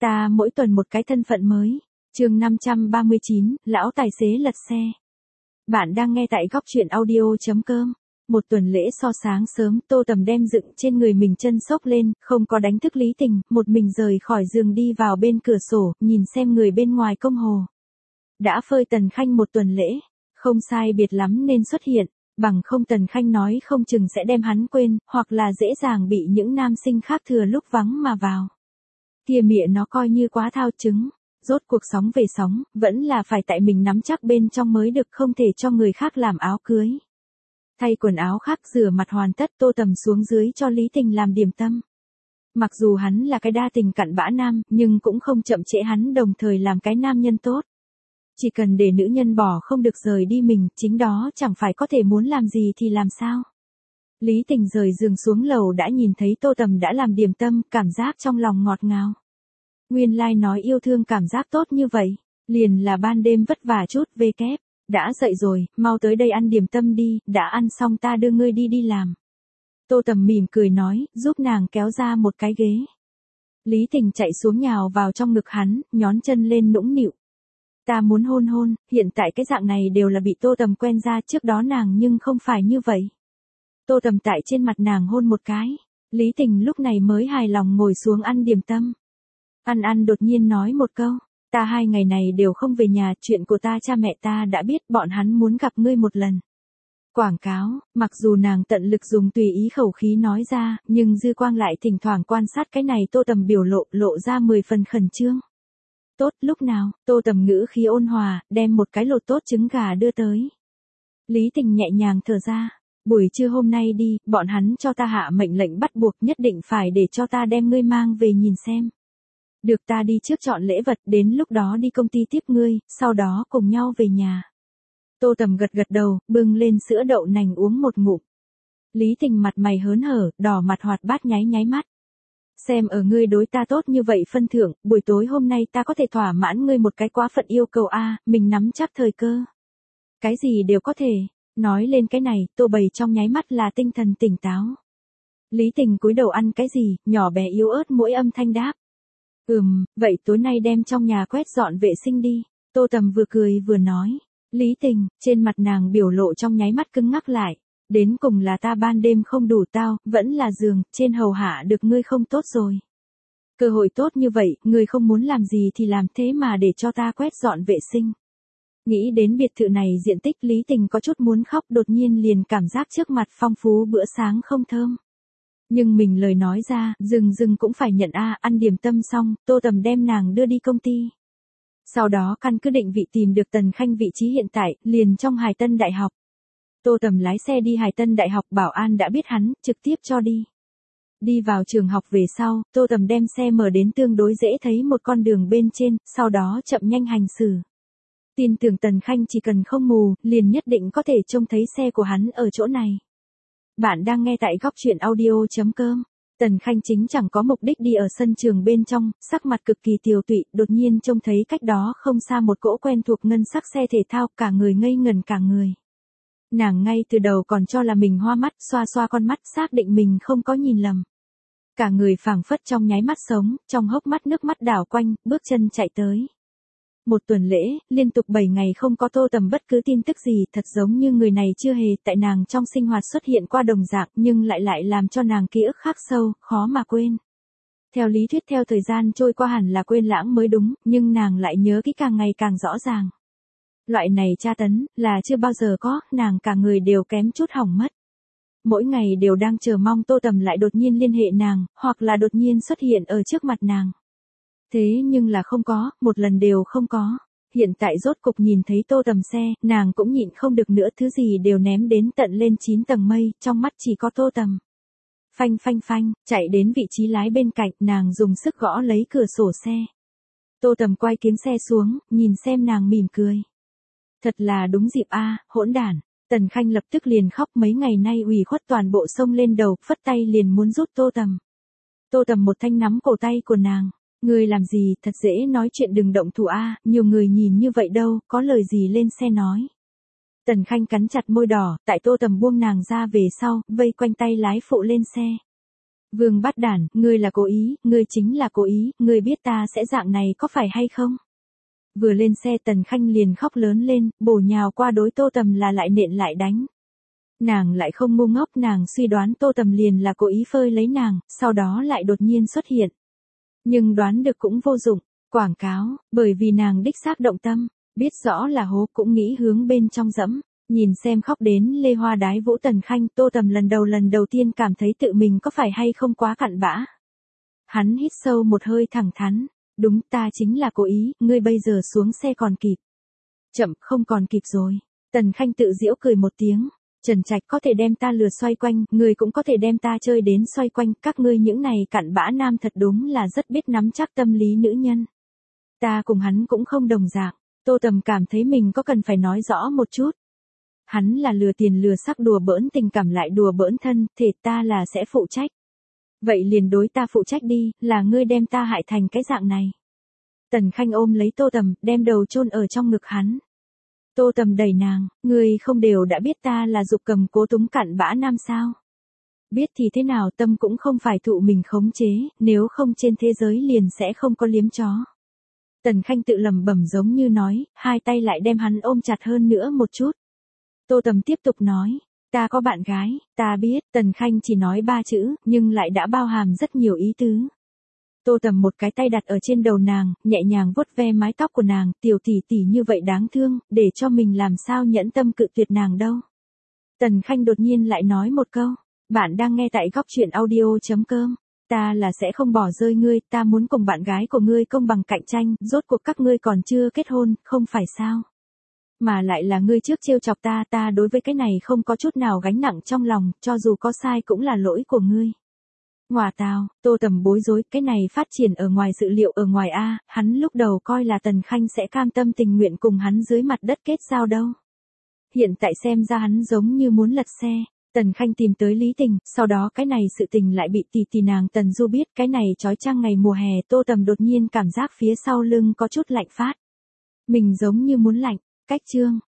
Ta mỗi tuần một cái thân phận mới. Chương 539, lão tài xế lật xe. Bạn đang nghe tại góc truyện audio.com. Một tuần lễ so sáng sớm, Tô Tầm đem dựng trên người mình chân xốc lên, không có đánh thức Lý Tình, một mình rời khỏi giường đi vào bên cửa sổ, nhìn xem người bên ngoài công hồ. Đã phơi Tần Khanh một tuần lễ, không sai biệt lắm nên xuất hiện, bằng không Tần Khanh nói không chừng sẽ đem hắn quên, hoặc là dễ dàng bị những nam sinh khác thừa lúc vắng mà vào. Kia mịa nó coi như quá thao chứng, rốt cuộc sóng về sóng, vẫn là phải tại mình nắm chắc bên trong mới được, không thể cho người khác làm áo cưới. Thay quần áo khác rửa mặt hoàn tất, Tô Tầm xuống dưới cho Lý Tình làm điểm tâm. Mặc dù hắn là cái đa tình cặn bã nam, nhưng cũng không chậm trễ hắn đồng thời làm cái nam nhân tốt. Chỉ cần để nữ nhân bỏ không được rời đi mình, chính đó chẳng phải có thể muốn làm gì thì làm sao. Lý Tình rời giường xuống lầu đã nhìn thấy Tô Tầm đã làm điểm tâm, cảm giác trong lòng ngọt ngào. Nguyên lai nói yêu thương cảm giác tốt như vậy, liền là ban đêm vất vả chút về kép. Đã dậy rồi, mau tới đây ăn điểm tâm đi, đã ăn xong ta đưa ngươi đi làm. Tô Tầm mỉm cười nói, giúp nàng kéo ra một cái ghế. Lý Tình chạy xuống nhào vào trong ngực hắn, nhón chân lên nũng nịu. Ta muốn hôn hôn, hiện tại cái dạng này đều là bị Tô Tầm quen ra, trước đó nàng nhưng không phải như vậy. Tô Tầm tại trên mặt nàng hôn một cái, Lý Tình lúc này mới hài lòng ngồi xuống ăn điểm tâm. Ăn đột nhiên nói một câu, ta 2 ngày này đều không về nhà, chuyện của ta cha mẹ ta đã biết, bọn hắn muốn gặp ngươi một lần. Quảng cáo, mặc dù nàng tận lực dùng tùy ý khẩu khí nói ra, nhưng dư quang lại thỉnh thoảng quan sát cái này Tô Tầm biểu lộ ra 10 phần khẩn trương. Tốt, lúc nào, Tô Tầm ngữ khí ôn hòa, đem một cái lột tốt trứng gà đưa tới. Lý Tình nhẹ nhàng thở ra, buổi trưa hôm nay đi, bọn hắn cho ta hạ mệnh lệnh bắt buộc nhất định phải để cho ta đem ngươi mang về nhìn xem. Được, ta đi trước chọn lễ vật, đến lúc đó đi công ty tiếp ngươi, sau đó cùng nhau về nhà. Tô Tầm gật đầu, bưng lên sữa đậu nành uống một ngụm. Lý Tình mặt mày hớn hở, đỏ mặt hoạt bát nháy mắt. Xem ở ngươi đối ta tốt như vậy phân thưởng, buổi tối hôm nay ta có thể thỏa mãn ngươi một cái quá phận yêu cầu a, mình nắm chắc thời cơ. Cái gì đều có thể, nói lên cái này, Tô Bầy trong nháy mắt là tinh thần tỉnh táo. Lý Tình cúi đầu ăn cái gì, nhỏ bé yếu ớt mỗi âm thanh đáp. Vậy tối nay đem trong nhà quét dọn vệ sinh đi. Tô Tầm vừa cười vừa nói. Lý Tình, trên mặt nàng biểu lộ trong nháy mắt cứng ngắc lại. Đến cùng là ta ban đêm không đủ tao, vẫn là giường, trên hầu hạ được ngươi không tốt rồi. Cơ hội tốt như vậy, ngươi không muốn làm gì thì làm, thế mà để cho ta quét dọn vệ sinh. Nghĩ đến biệt thự này diện tích, Lý Tình có chút muốn khóc, đột nhiên liền cảm giác trước mặt phong phú bữa sáng không thơm. Nhưng mình lời nói ra, dừng cũng phải nhận ăn điểm tâm xong, Tô Tầm đem nàng đưa đi công ty. Sau đó căn cứ định vị tìm được Tần Khanh vị trí hiện tại, liền trong Hải Tân Đại học. Tô Tầm lái xe đi Hải Tân Đại học, bảo an đã biết hắn, trực tiếp cho đi. Đi vào trường học về sau, Tô Tầm đem xe mở đến tương đối dễ thấy một con đường bên trên, sau đó chậm nhanh hành xử. Tin tưởng Tần Khanh chỉ cần không mù, liền nhất định có thể trông thấy xe của hắn ở chỗ này. Bạn đang nghe tại góc truyện audio.com. Tần Khanh chính chẳng có mục đích đi ở sân trường bên trong, sắc mặt cực kỳ tiều tụy, đột nhiên trông thấy cách đó không xa một cỗ quen thuộc ngân sắc xe thể thao, cả người ngây ngẩn cả người. Nàng ngay từ đầu còn cho là mình hoa mắt, xoa con mắt xác định mình không có nhìn lầm. Cả người phảng phất trong nháy mắt sống, trong hốc mắt nước mắt đảo quanh, bước chân chạy tới. Một tuần lễ, liên tục 7 ngày không có Tô Tầm bất cứ tin tức gì, thật giống như người này chưa hề tại nàng trong sinh hoạt xuất hiện qua đồng dạng, nhưng lại làm cho nàng ký ức khắc sâu, khó mà quên. Theo lý thuyết theo thời gian trôi qua hẳn là quên lãng mới đúng, nhưng nàng lại nhớ kỹ càng ngày càng rõ ràng. Loại này tra tấn, là chưa bao giờ có, nàng cả người đều kém chút hỏng mất. Mỗi ngày đều đang chờ mong Tô Tầm lại đột nhiên liên hệ nàng, hoặc là đột nhiên xuất hiện ở trước mặt nàng. Thế nhưng là không có, một lần đều không có. Hiện tại rốt cục nhìn thấy Tô Tầm xe, nàng cũng nhịn không được nữa, thứ gì đều ném đến tận lên 9 tầng mây, trong mắt chỉ có Tô Tầm. Phanh, chạy đến vị trí lái bên cạnh, nàng dùng sức gõ lấy cửa sổ xe. Tô Tầm quay kiếng xe xuống, nhìn xem nàng mỉm cười. Thật là đúng dịp hỗn đản. Tần Khanh lập tức liền khóc, mấy ngày nay ủy khuất toàn bộ xông lên đầu, phất tay liền muốn rút Tô Tầm. Tô Tầm một thanh nắm cổ tay của nàng. Ngươi làm gì, thật dễ nói chuyện, đừng động thủ nhiều người nhìn như vậy đâu, có lời gì lên xe nói. Tần Khanh cắn chặt môi đỏ, tại Tô Tầm buông nàng ra về sau, vây quanh tay lái phụ lên xe. Vương Bát Đản, ngươi là cố ý, ngươi chính là cố ý, ngươi biết ta sẽ dạng này có phải hay không? Vừa lên xe Tần Khanh liền khóc lớn lên, bổ nhào qua đối Tô Tầm là lại nện lại đánh. Nàng lại không ngu ngốc, nàng suy đoán Tô Tầm liền là cố ý phơi lấy nàng, sau đó lại đột nhiên xuất hiện. Nhưng đoán được cũng vô dụng, quảng cáo, bởi vì nàng đích xác động tâm, biết rõ là hố cũng nghĩ hướng bên trong dẫm, nhìn xem khóc đến lê hoa đái vũ Tần Khanh, Tô Tầm lần đầu tiên cảm thấy tự mình có phải hay không quá cặn bã. Hắn hít sâu một hơi thẳng thắn, đúng ta chính là cố ý, ngươi bây giờ xuống xe còn kịp. Chậm, không còn kịp rồi. Tần Khanh tự giễu cười một tiếng, Trần Trạch có thể đem ta lừa xoay quanh, ngươi cũng có thể đem ta chơi đến xoay quanh, các ngươi những này cặn bã nam thật đúng là rất biết nắm chắc tâm lý nữ nhân. Ta cùng hắn cũng không đồng dạng, Tô Tầm cảm thấy mình có cần phải nói rõ một chút. Hắn là lừa tiền lừa sắc đùa bỡn tình cảm lại đùa bỡn thân, thể ta là sẽ phụ trách. Vậy liền đối ta phụ trách đi, là ngươi đem ta hại thành cái dạng này. Tần Khanh ôm lấy Tô Tầm, đem đầu chôn ở trong ngực hắn. Tô Tầm đẩy nàng, ngươi không đều đã biết ta là dục cầm cố túng cặn bã nam sao. Biết thì thế nào, tâm cũng không phải thụ mình khống chế, nếu không trên thế giới liền sẽ không có liếm chó. Tần Khanh tự lẩm bẩm giống như nói, hai tay lại đem hắn ôm chặt hơn nữa một chút. Tô Tầm tiếp tục nói, ta có bạn gái, ta biết, Tần Khanh chỉ nói 3 chữ, nhưng lại đã bao hàm rất nhiều ý tứ. Tô Tầm một cái tay đặt ở trên đầu nàng, nhẹ nhàng vuốt ve mái tóc của nàng, tiểu tỷ tỷ như vậy đáng thương, để cho mình làm sao nhẫn tâm cự tuyệt nàng đâu. Tần Khanh đột nhiên lại nói một câu, bạn đang nghe tại góc truyện audio.com, ta là sẽ không bỏ rơi ngươi, ta muốn cùng bạn gái của ngươi công bằng cạnh tranh, rốt cuộc các ngươi còn chưa kết hôn, không phải sao. Mà lại là ngươi trước trêu chọc ta, ta đối với cái này không có chút nào gánh nặng trong lòng, cho dù có sai cũng là lỗi của ngươi. Ngoà tào, Tô Tầm bối rối, cái này phát triển ở ngoài dự liệu ở ngoài A, hắn lúc đầu coi là Tần Khanh sẽ cam tâm tình nguyện cùng hắn dưới mặt đất kết giao đâu. Hiện tại xem ra hắn giống như muốn lật xe, Tần Khanh tìm tới Lý Tình, sau đó cái này sự tình lại bị tỷ nàng Tần Du biết, cái này chói chang ngày mùa hè, Tô Tầm đột nhiên cảm giác phía sau lưng có chút lạnh phát. Mình giống như muốn lạnh, cách chương.